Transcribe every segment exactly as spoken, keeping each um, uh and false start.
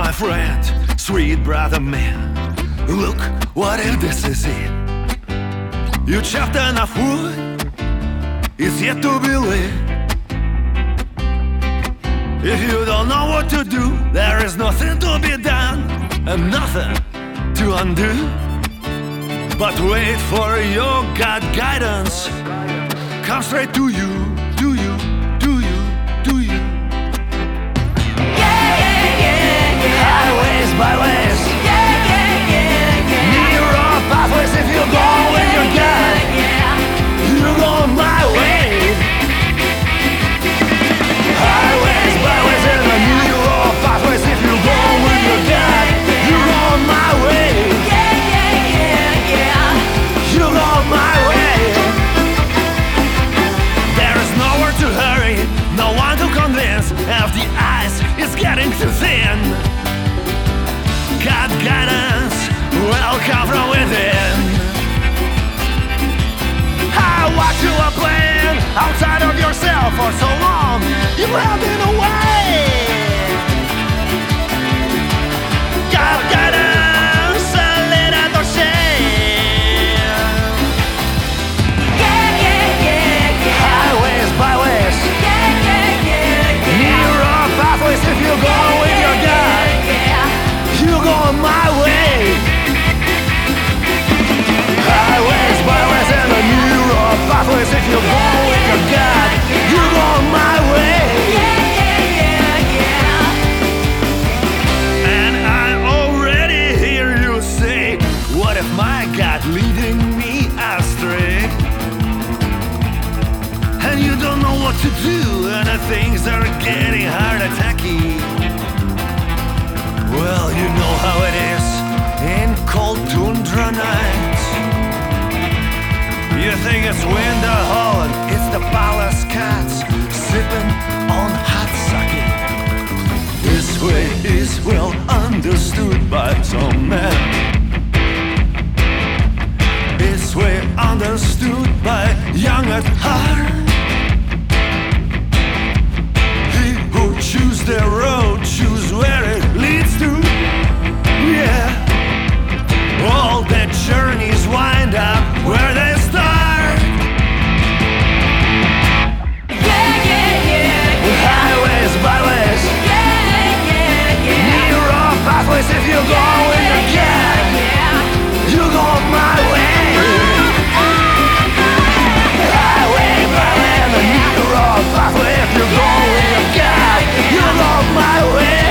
my friend, sweet brother man, look, what if this is it? You chopped enough wood, it's yet to be lit. If you don't know what to do, there is nothing to be done and nothing to undo. But wait for your God guidance, come straight to you, to you, to you, to you. Yeah, yeah, yeah, yeah. Highways, byways, Yeah, yeah, yeah, yeah. narrow pathways. If you go with your God, you go my way. Highways, byways, and the narrow pathways. If you go with your God, you go my way. Yeah, yeah, yeah, yeah. You go my way. There is nowhere to hurry, no one to convince. If the ice is getting too thin, God guidance will come from within. I watch you are playing outside of yourself for so long, you have been away. God guidance, a little shame. Yeah, yeah, yeah, yeah. Highways, byways, Yeah, yeah, yeah, yeah. narrow pathways. If you go with your God, you go my way. Highways, byways, and the narrow pathways. If you go with your God, you go my way. And I already hear you say, what if my God leading me astray? And you don't know what to do, and the things are getting hard and tacky. Well, you know how it is in cold tundra nights. You think it's winter Holland, it's the palace cats sipping on hot sake. This way is well understood by some men. This way understood by young at heart. He who choose their road, choose where it leads to. Yeah, all their journeys wind up where they start. Highways, byways, narrow pathways. If you go with your God, you go my way. Highway, byway, and the narrow pathway. If you go with your God, you go my way.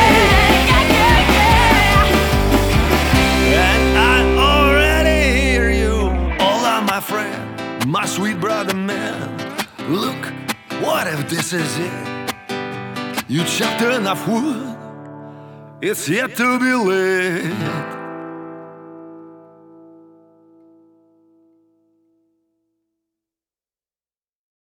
And I already hear you, hola my friend, my sweet brother man. Look, what if this is it? You chopped enough wood, it's yet to be lit.